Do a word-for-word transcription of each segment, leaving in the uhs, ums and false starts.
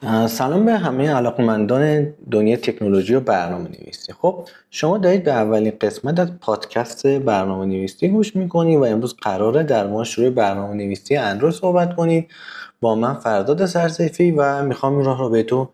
اه، سلام به همه علاقمندان دنیای تکنولوژی و برنامه نویسی. خب شما دارید به اولین قسمت از پادکست برنامه نویسی گوش میکنید و امروز قراره در مورد شروع برنامه نویسی اندروید صحبت کنید با من فرداد سرسیفی و میخوام این راه رو بهتون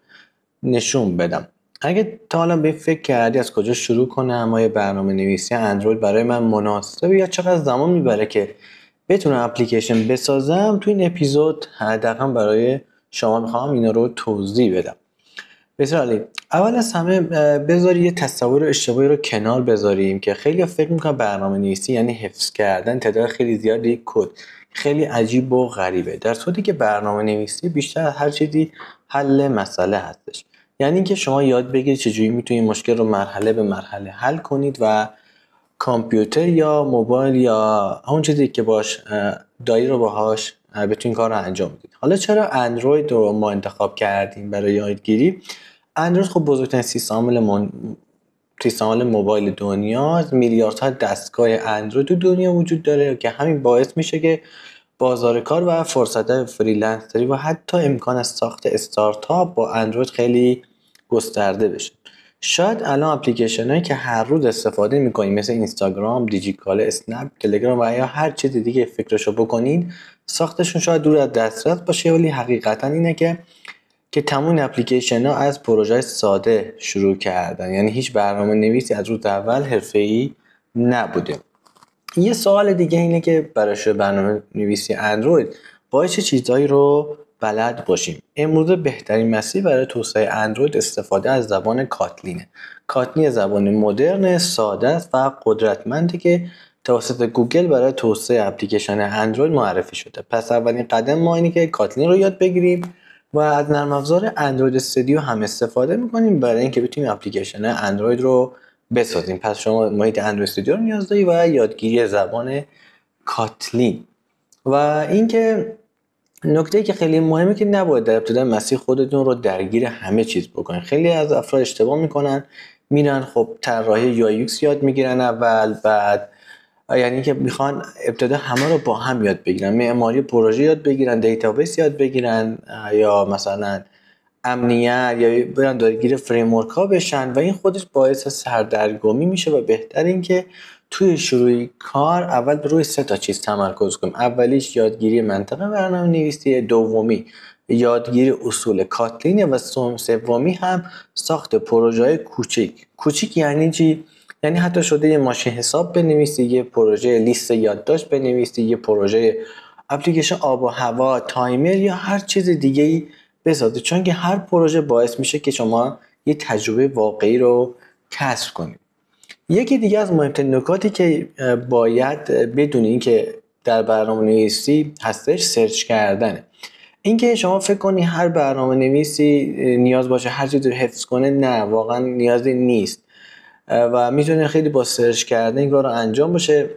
نشون بدم. اگه تا حالا به فکر کردی از کجا شروع کنم، آیا برنامه نویسی اندروید برای من مناسبه یا چقدر زمان میبره که بتونم اپلیکیشن بسازم، تو این اپیزود حداقل برای شما میخوام اینا رو توضیح بدم. بسیار عالی. اول از همه بذاری یه تصور اشتباهی رو کنار بذاریم که خیلی فکر میکنن برنامه نویسی یعنی حفظ کردن تعداد خیلی زیادی کد. خیلی عجیب و غریبه، در صورتی که برنامه نویسی بیشتر از هر چیزی حل مسئله هستش. یعنی اینکه شما یاد بگیرید چجوری میتونید مشکل رو مرحله به مرحله حل کنید و کامپیوتر یا موبایل یا اون چیزی که باش دایی رو باهاش بتونین کار رو انجام بدید. حالا چرا اندروید رو ما انتخاب کردیم برای یادگیری؟ اندروید خب بزرگترین سیستم عامل من... سیستم عامل موبایل دنیاست. میلیاردها دستگاه اندروید تو دنیا وجود داره که همین باعث میشه که بازار کار و فرصت‌های فریلنسری و حتی امکان ساخت استارتاپ با اندروید خیلی گسترده بشه. شاید الان اپلیکیشن هایی که هر روز استفاده میکنید مثل اینستاگرام، دیجیکالا، اسنپ، تلگرام و یا هر چیز دیگه فکرشو بکنید، ساختشون شاید دور از دسترس باشه، ولی حقیقتا اینه که که تمام اپلیکیشن ها از پروژه ساده شروع کردن. یعنی هیچ برنامه نویسی از روز اول حرفه‌ای نبوده. یه سوال دیگه اینه که برای شروع برنامه نویسی اندروید باید چه چیزایی رو بلد باشیم؟ امروز بهترین مسیر برای توسعه اندروید استفاده از زبان کاتلینه. کاتلین زبان مدرن، ساده است و قدرتمندی که توسط گوگل برای توسعه اپلیکیشن اندروید معرفی شده. پس اولین قدم ما اینه که کاتلین رو یاد بگیریم و از نرم افزار اندروید استودیو هم استفاده میکنیم برای اینکه بتونیم اپلیکیشن اندروید رو بسازیم. پس شما محیط اندروید استودیو رو نیاز دارید و یادگیری زبان کاتلین. و اینکه نکته‌ای که خیلی مهمه که نباید در ابتدای مسیر خودتون رو درگیر همه چیز بکنید. خیلی از افراد اشتباه میکنن، میرن خب طراحی یو آی یو ایکس یاد میگیرن اول، بعد یعنی که میخوان ابتدا همه رو با هم یاد بگیرن، معماری پروژه یاد بگیرن، دیتابیس یاد بگیرن، یا مثلا امنیت، یا برن درگیر فریم ورک ها بشن و این خودش باعث سردرگمی میشه. و بهتر این که توی شروع کار اول به روی سه تا چیز تمرکز کنیم. اولیش یادگیری منطق برنامه نویسی، دومی یادگیری اصول کاتلین و سومی هم ساخت پروژه های کوچیک. کوچیک یعنی چی؟ یعنی حتی شده یه ماشین حساب بنویسی، یه پروژه لیست یادداشت بنویسی، یه پروژه اپلیکیشن آب و هوا، تایمر یا هر چیز دیگه ای بسازید، چون که هر پروژه باعث میشه که شما یه تجربه واقعی رو کسب کنید. یکی دیگه از مهمترین نکاتی که باید بدونید که در برنامه نویسی هستش سرچ کردنه. اینکه شما فکر کنی هر برنامه نویسی نیاز باشه هر چیزی رو حفظ کنه، نه، واقعا نیازی نیست و میتونه خیلی با سرچ کردن این کار رو انجام بشه.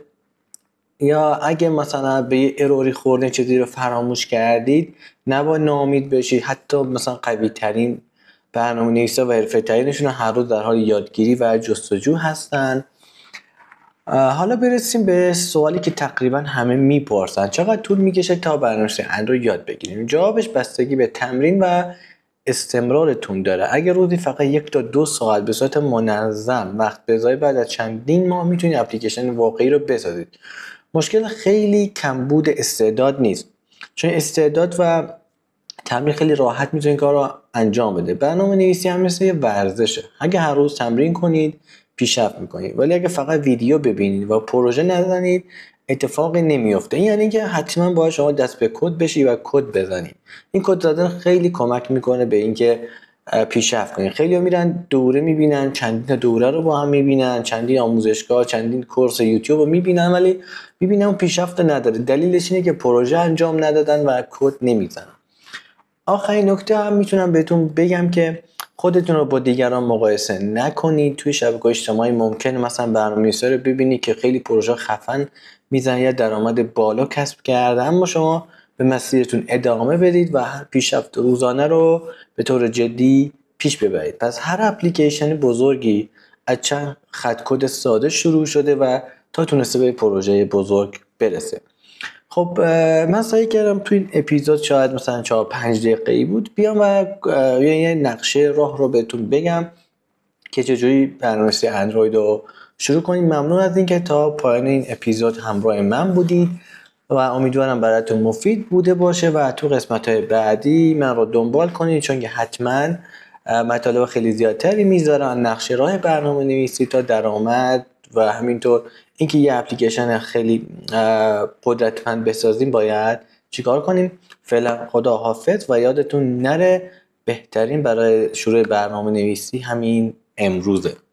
یا اگه مثلا به یه اروری خوردین، چیزی رو فراموش کردید، نباید ناامید بشید. حتی مثلا قوی ترین برنامه نویسا و حرفه ترینشون هر روز در حال یادگیری و جستجو هستن. حالا برسیم به سوالی که تقریبا همه میپرسن: چقدر طول میکشه تا برنامه‌نویسی اندروید یاد بگیریم؟ جوابش بستگی به تمرین و استمرارتون داره. اگر روزی فقط یک تا دو ساعت به صورت منظم وقت بذارید، بعد از چندین ماه میتونید اپلیکیشن واقعی رو بسازید. مشکل خیلی کمبود استعداد نیست، چون استعداد و تمرین خیلی راحت میتونید کار رو انجام بده. برنامه نویسی هم مثل یه ورزشه، اگه هر روز تمرین کنید پیشرفت میکنید، ولی اگه فقط ویدیو ببینید و پروژه نزنید اتفاقی نمیفته. این یعنی که حتما باید شما دست به کد بشید و کد بزنید. این کد زدن خیلی کمک میکنه به اینکه پیشرفت کنید. خیلی ها میرن دوره میبینن، چندین دوره رو با هم میبینن، چندین آموزشگاه، چندین کورس یوتیوب رو میبینن، ولی میبینن اون پیشرفت نداره. دلیلش اینه که پروژه انجام ندادن و کد نمیزنن. آخرین نکته هم میتونم بهتون بگم که خودتون رو با دیگران مقایسه نکنید. توی شبکه‌های اجتماعی ممکنه مثلا برنامه‌نویسا رو ببینید که خیلی پروژه خفن میزنن یا درآمد بالا کسب کرده، اما شما به مسیرتون ادامه بدید و پیشرفت روزانه رو به طور جدی پیش ببرید. پس هر اپلیکیشن بزرگی از چند خط کد ساده شروع شده و تا تونسته به پروژه بزرگ برسه. خب من سعی کردم تو این اپیزود شاید مثلا چهار پنج دقیقه‌ای بود بیام و یه نقشه راه رو بهتون بگم که چجوری برنامه‌نویسی اندروید رو شروع کنید. ممنون از اینکه تا پایان این اپیزود همراه من بودید و امیدوارم براتون مفید بوده باشه و تو قسمت‌های بعدی من رو دنبال کنید، چون که حتما مطالب خیلی زیادتری میذارم، نقشه راه برنامه‌نویسی تا درآمد و همینطور اینکه یه اپلیکیشن خیلی قدرتمند بسازیم باید چیکار کنیم. فعلا خدا حافظ و یادتون نره بهترین برای شروع برنامه‌نویسی همین امروزه.